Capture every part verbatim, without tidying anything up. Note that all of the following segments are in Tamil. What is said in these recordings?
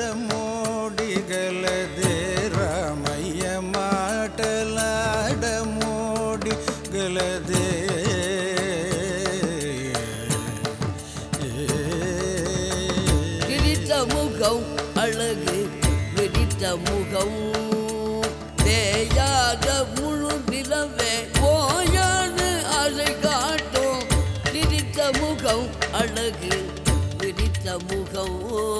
మోడిగలదే రామయ్య మాటలాడ మోడిగలదే விரித்த முகம் அழகு விரித்த முகம் தேயாக முழு நிலவே போயாது அதை காட்டும் விரித்த முகம் அழகு விரித்த முகம்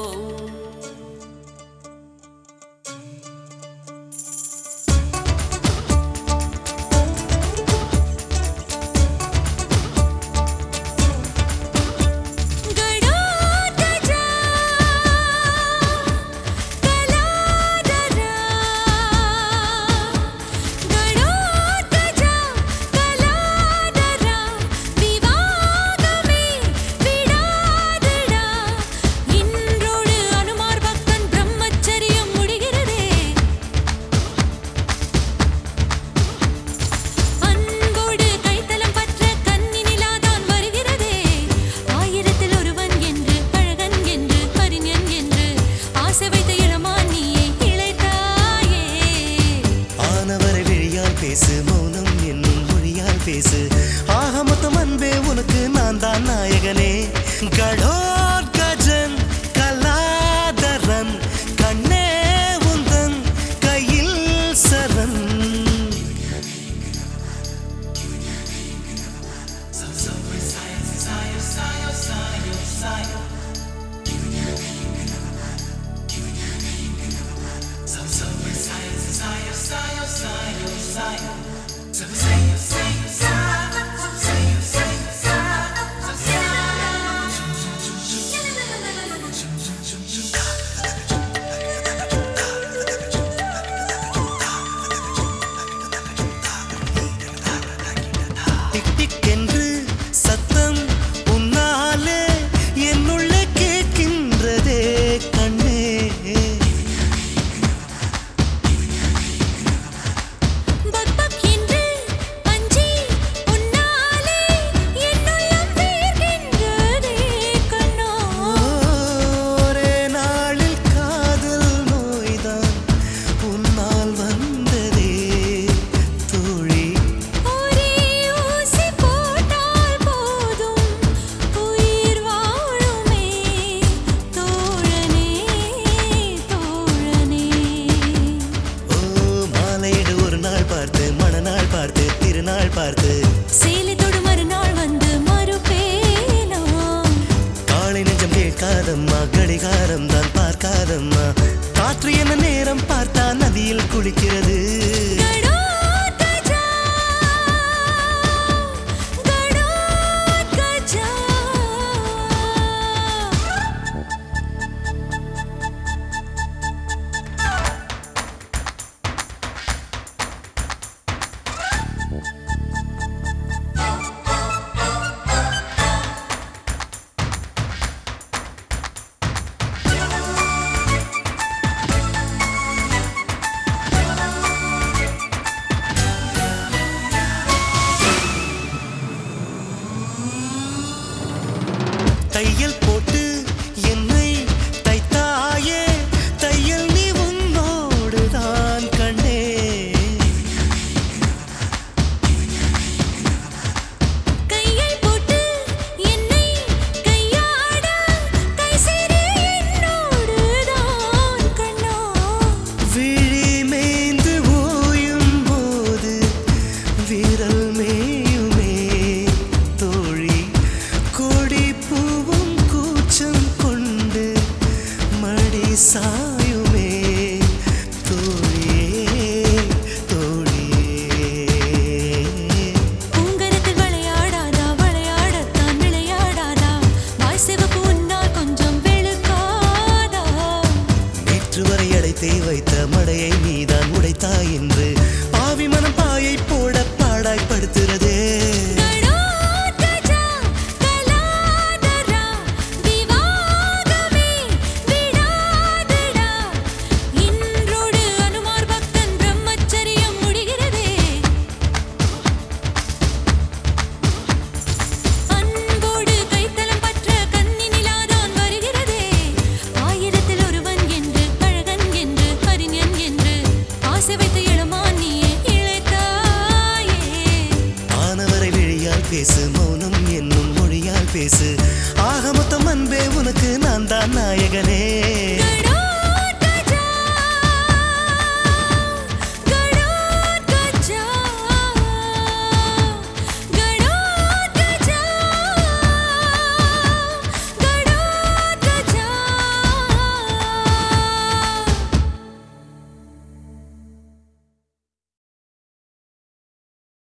பேசு மௌனம் என்னும் மொழியால் பேசு ஆக மொத்தம் அன்பே உனக்கு நான் தான் நாயகனே கடோர் கஜன் கலாதரன் கண்ணே உந்தன் கையில் சரண் டிக் டிக் என்று சத்தம் உன்னாலே என்னுள்ளே கேட்கின்றதே கண்ணே பார்த்து சேலை தொடு மறுநாள் வந்து மறுபேனா காலை நெஞ்சம் கேட்காதம்மா கடிகாரம் தான் பார்க்காதம்மா காற்று என்ன நேரம் பார்த்தா நதியில் குளிக்கிறது தையல் போட்டு என்னை தைத்தாயே தையல் நீ உன்னோடுதான் கண்ணே கையை போட்டு என்னை கையாட கை சேரே என்னோடுதான் கண்ணா விழி மேய்ந்து ஓயும் போது விரல் மேயுமே தோழி கொடி பூவும் கூச்சம் கொண்டு மடி சாயுமே தோழியே தோழியே உங்கரத்தில் விளையாடாதா விளையாடத்தான் விளையாடாதா வாய் சிவப்பு உன்னால் கொஞ்சம் வெளுக்காதா நேற்று வரை அடைத்தே வைத்த மடையை நீதான் உடைத்தாய் என்று பாவி மனம் பாயை போட பாடாய்படுத்துறதே ஆயிரத்தில் ஒருவன் என்று பேசு மௌனம் என்னும் மொழியால் பேசு ஆக மொத்தம் அன்பே உனக்கு நான் தான் நாயகனே